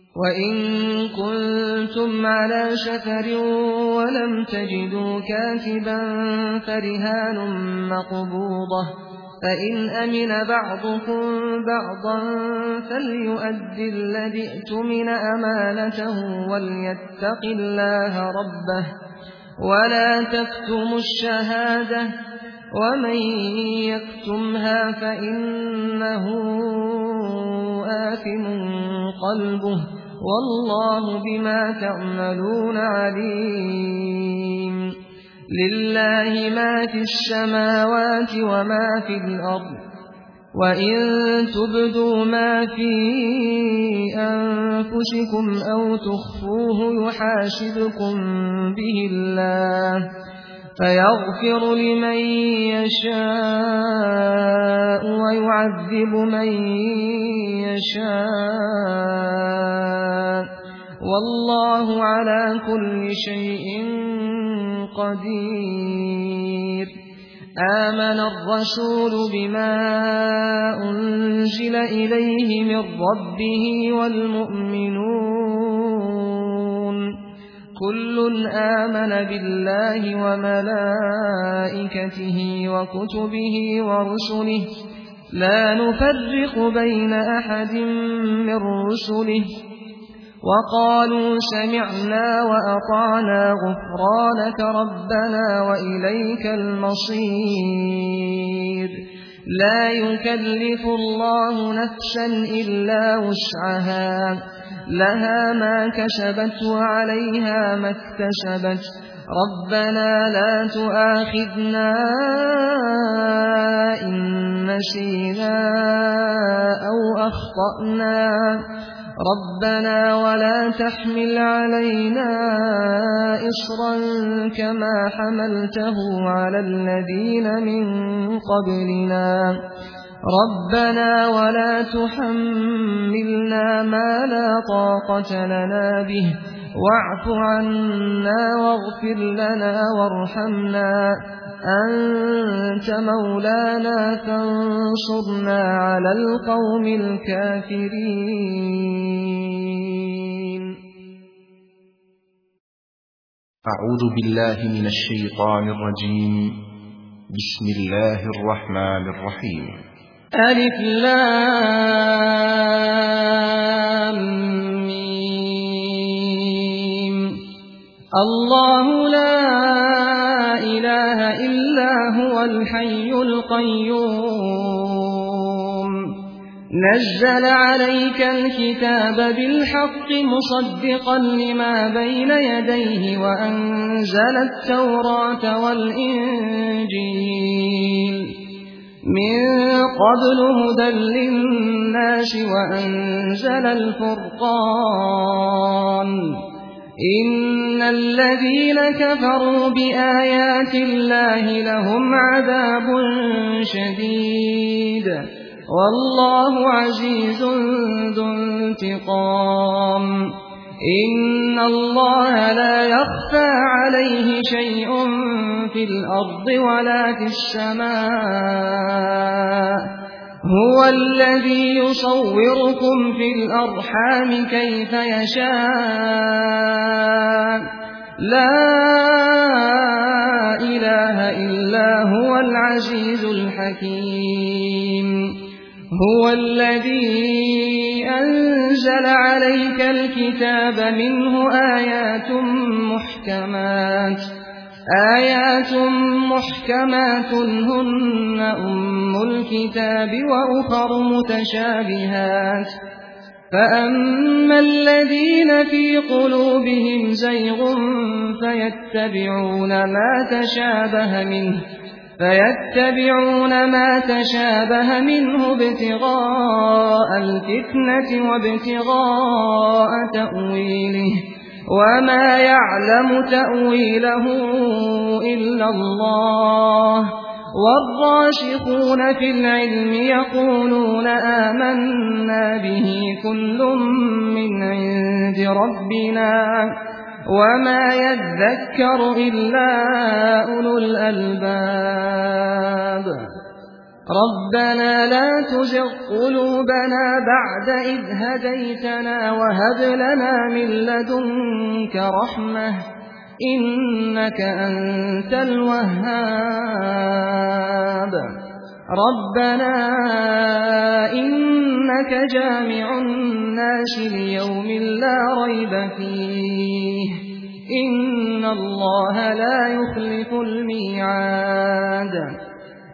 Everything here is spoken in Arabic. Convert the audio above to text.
وَإِن كُنتُمْ عَلَىٰ سَفَرٍ وَلَمْ تَجِدُوا كَاتِبًا فَرِهَانٌ مَّقْبُوضَةٌ ۖ فَإِنْ أَمِنَ بَعْضُكُم بَعْضًا فَلْيُؤَدِّ الَّذِي اؤْتُمِنَ أَمَانَتَهُ وَلْيَتَّقِ اللَّهَ رَبَّهُ وَلَا تَكْتُمُوا الشَّهَادَةَ ۚ وَمَن يَكْتُمْهَا فَإِنَّهُ آثِمٌ قَلْبُهُ ۗ وَاللَّهُ بِمَا تَعْمَلُونَ عَلِيمٌ. لِلَّهِ مَا فِي السَّمَاوَاتِ وَمَا فِي الْأَرْضِ ۚ وَإِن تُبْدُوا مَا فِي أَنفُسِكُمْ أَوْ تُخْفُوهُ يُحَاسِبْكُم بِهِ اللَّهُ فَيَغْفِرُ لِمَن يَشَاءُ وَيُعَذِّبُ مَن يَشَاءُ ۗ وَاللَّهُ عَلَىٰ كُلِّ شَيْءٍ قَدِيرٌ. آمَنَ الرَّسُولُ بِمَا أُنزِلَ إِلَيْهِ مِن رَّبِّهِ وَالْمُؤْمِنُونَ كُلٌّ آمَنَ بِاللَّهِ وَمَلَائِكَتِهِ وَكُتُبِهِ وَرُسُلِهِ لَا نُفَرِّقُ بَيْنَ أَحَدٍ مِّن رُّسُلِهِ وَقَالُوا سَمِعْنَا وَأَطَعْنَا غُفْرَانَكَ رَبَّنَا وَإِلَيْكَ الْمَصِيرُ. لَا يُكَلِّفُ اللَّهُ نَفْسًا إِلَّا وُسْعَهَا ۖ لَهَا مَا كَسَبَتْ وَعَلَيْهَا مَا اكْتَسَبَتْ. رَبَّنَا لَا تُؤَاخِذْنَا إِن نَّسِينَا أَوْ أَخْطَأْنَا. رَبَّنَا وَلَا تَحْمِلْ عَلَيْنَا إِصْرًا كَمَا حَمَلْتَهُ عَلَى الَّذِينَ مِن قَبْلِنَا. رَبَّنَا وَلَا تُحَمِّلْنَا مَا لَا طَاقَةَ لَنَا بِهِ وَاعْفُ عَنَّا وَاغْفِرْ لَنَا وَارْحَمْنَا أَنتَ مَوْلَانَا فَانصُرْنَا عَلَى الْقَوْمِ الْكَافِرِينَ. أعوذ بالله من الشيطان الرجيم. بسم الله الرحمن الرحيم. ألف لام ميم. الله لا إله إلا هو الحي القيوم نزل عليك الكتاب بالحق مصدقا لما بين يديه وأنزل التوراة والإنجيل من قبل هدى للناس وأنزل الفرقان. إن الذين كفروا بآيات الله لهم عذاب شديد والله عزيز ذو انتقام. إن الله لا يخفى عليه شيء في الأرض ولا في السماء. هو الذي يصوركم في الأرحام كيف يشاء. لا إله إلا هو العزيز الحكيم. هو الذي أنزل عليك الكتاب منه آيات محكمات هن أم الكتاب وأخر متشابهات. فأما الذين في قلوبهم زيغ فيتبعون ما تشابه منه ابتغاء الفتنة وابتغاء تأويله وما يعلم تأويله إلا الله. والراسخون في العلم يقولون آمنا به كل من عند ربنا وما يذكر إلا أولو الألباب. رَبَّنَا لَا تُزِغْ قُلُوبَنَا بَعْدَ إِذْ هَدَيْتَنَا وَهَبْ لَنَا مِن لَّدُنكَ رَحْمَةً إِنَّكَ أَنتَ الْوَهَّابُ رَبَّنَا إِنَّكَ جَامِعُ النَّاسِ لِيَوْمٍ لَّا رَيْبَ فِيهِ إِنَّ اللَّهَ لَا يُخْلِفُ الْمِيعَادَ